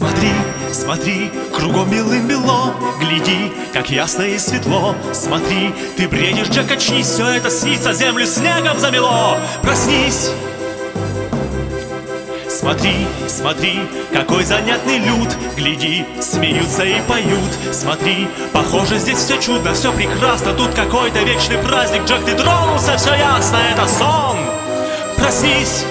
Смотри, смотри, кругом белым-бело. Гляди, как ясно и светло. Смотри, ты бредишь, Джек, очнись. Все это снится, землю снегом замело. Проснись. Смотри, смотри, какой занятный люд. Гляди, смеются и поют. Смотри, похоже, здесь все чудно, все прекрасно. Тут какой-то вечный праздник. Джек, ты тронулся, все ясно, это сон. Проснись.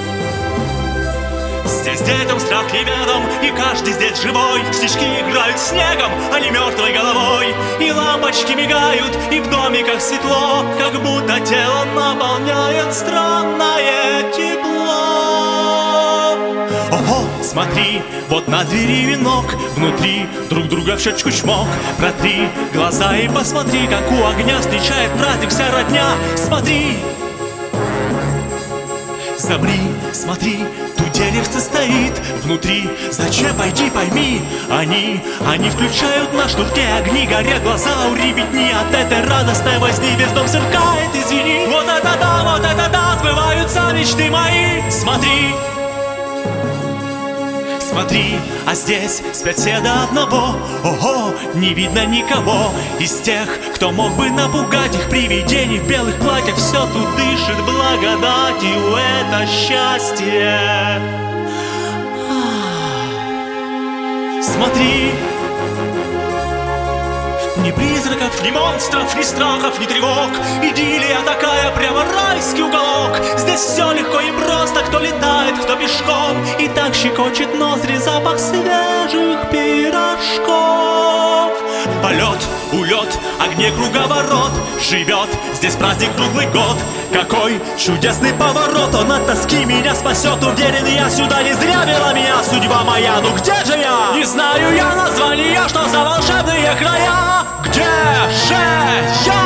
Здесь детям страх неведом, и каждый здесь живой. Снежки играют снегом, а не мертвой головой. И лампочки мигают, и в домиках светло, как будто тело наполняет странное тепло. Ого, смотри, вот на двери венок. Внутри друг друга в щечку чмок. Протри глаза и посмотри, как у огня встречает праздник вся родня. Смотри. Замри, смотри, тут деревце стоит внутри. Зачем, пойди пойми. Они включают на шнурке огни. Горят глаза у ребятни. От этой радостной возни весь дом сверкает. Извини, вот это да, сбываются мечты мои. Смотри. Смотри, а здесь спят все до одного. Ого, не видно никого из тех, кто мог бы напугать их. Привидений в белых платьях. Все тут дышит благодатью, это счастье. Смотри. Ни призраков, ни монстров, ни страхов, ни тревог. Идиллия такая, прямо райский уголок. Здесь все легко и просто, кто летает, кто пешком. И так щекочет ноздри запах свежих пирожков. Полет, улет, огне круговорот. Живет здесь праздник круглый год. Какой чудесный поворот. Он от тоски меня спасет. Уверен, я сюда не зря вела меня судьба моя. Ну где же я? Не знаю я названия, что за волшебные края. Где же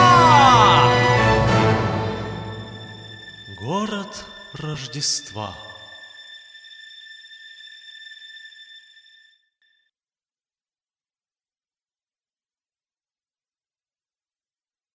я? Город Рождества.